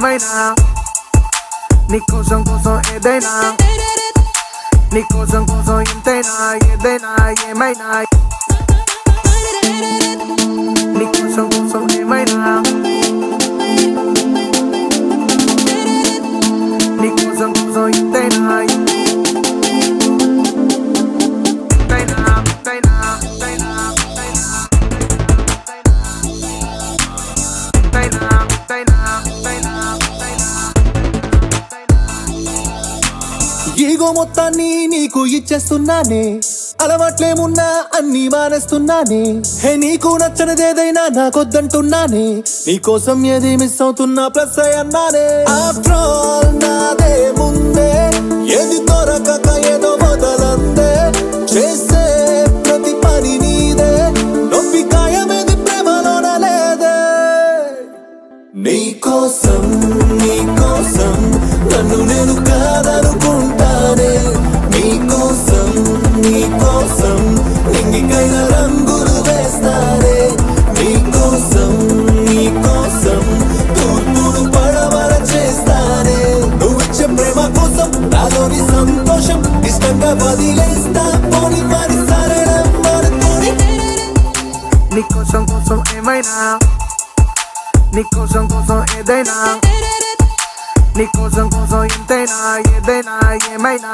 ఏమైనా నీకోసం కోసం ఏదైనా నీకోసం కోసం ఇంతైనా ఏదైనా ఏమైనా నీకోసం కోసం ఏమైనా నీకోసం కోసం ఇంతైనా ఈగో మొత్తాన్ని నీకు ఇచ్చేస్తున్నానే అలవాట్లేమున్నా అన్ని మానేస్తున్నానే హే నీకు నచ్చనిదేదైనా నాకొద్దంటున్నానే నీకోసం ఏది మిస్ అవుతున్నా ప్లస్ అన్నానే ఆఫ్టర్ ఆల్ నాదే ముందే ఏది దొరకక ఏదో మొదలందే చేసే ప్రతి పని నీదే నొప్పి కాయమేది ప్రేమలోన లేదే నీకోసం నన్ను నేను కాదనుకుంటానే నీకోసం నింగికైన రంగులు వేస్తానే నీకోసం తూర్పును పడవర చేస్తానే నువ్విచ్చే ప్రేమ కోసం నాలోని సంతోషం ఇష్టంగా వదిలేస్తా పోని మరి సరేనమ్మనుకోని నీకోసం కోసం ఏమైనా నీకోసం కోసం ఏదైనా నీకోసం కోసం ఇంతైనా ఏదైనా ఏమైనా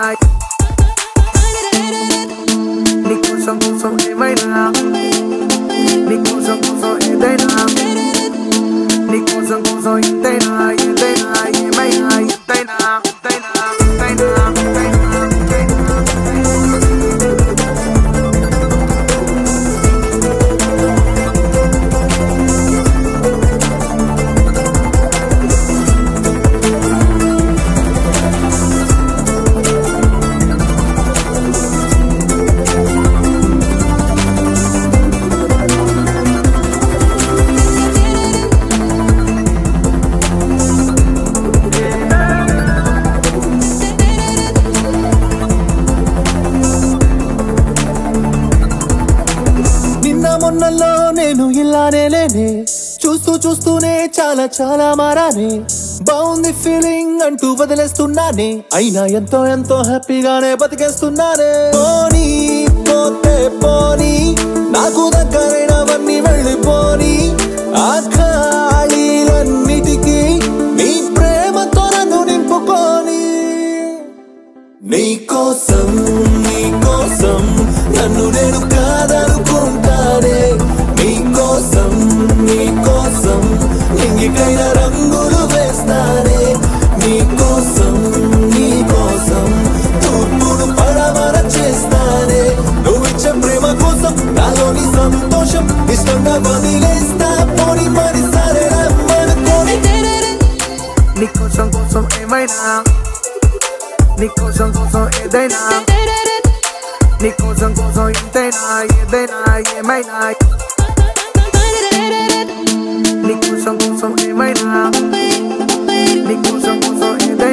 నీకోసం కోసం ఏమైనా నీకోసం కోసం ఏదైనా నీకోసం కోసం ఇంతైనా ఏదైనా ఏమైనా ఇంతైనా మొన్నల్లో నేను ఇలానే లేనే చూస్తూనే చాలా మారానే బాగుంది ఫీలింగ్ అంటూ వదిలేస్తున్నానే అయినా ఎంతో హ్యాపీగానే బతికేస్తున్నానే పోనీ నాకు దగ్గరైనవన్నీ వెళ్ళిపోని ఆ ఖాళీలన్నిటికీ నీ ప్రేమతో నన్ను నింపుకోని నీకోసం నన్ను నేను కాదనుకుంటానే నీకోసం నింగికైన రంగులు వేస్తానే నీకోసం తూర్పును పడవర చేస్తానే నువ్విచ్చే ప్రేమ కోసం నాలోని సంతోషం ఇష్టంగా వదిలేస్తా పోని మరి సరేనమ్మనుకోని నీకోసం కోసం ఏమైనా నీకోసం కోసం ఏదైనా నీకోసం కోసం ఇంతైనా ఏదైనా ఏమైనా నీకోసం కోసం ఏమైనా నీకోసం కోసం ఏదైనా